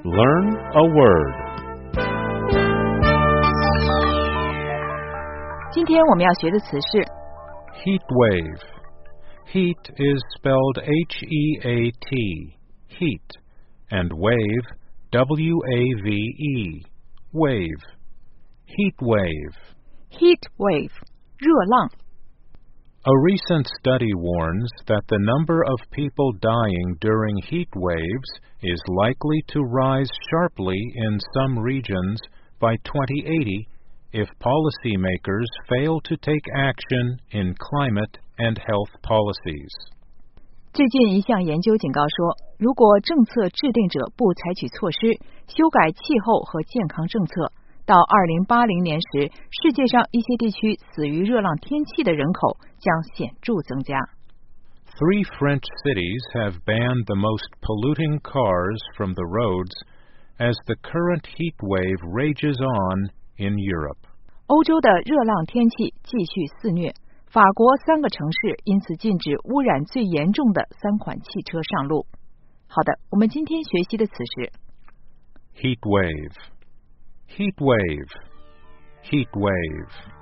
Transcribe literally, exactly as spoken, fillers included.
Learn a word. 今天我们要学的词是 Heat wave. Heat is spelled H E A T, heat, and wave, W A V E, wave. Heat wave. heat wave, 热浪。 A recent study warns that the number of people dying during heat waves is likely to rise sharply in some regions by twenty eighty if policymakers fail to take action in climate and health policies. 最近一项研究警告说，如果政策制定者不采取措施，修改气候和健康政策，到二零八零年时，世界上一些地区死于热浪天气的人口将显著增加。 Three French cities have banned the most polluting cars from the roads as the current heat wave rages on in Europe. 欧洲的热浪天气继续肆虐，法国三个城市因此禁止污染最严重的三款汽车上路。好的，我们今天学习的词是 Heat wave. Heat wave. Heat wave.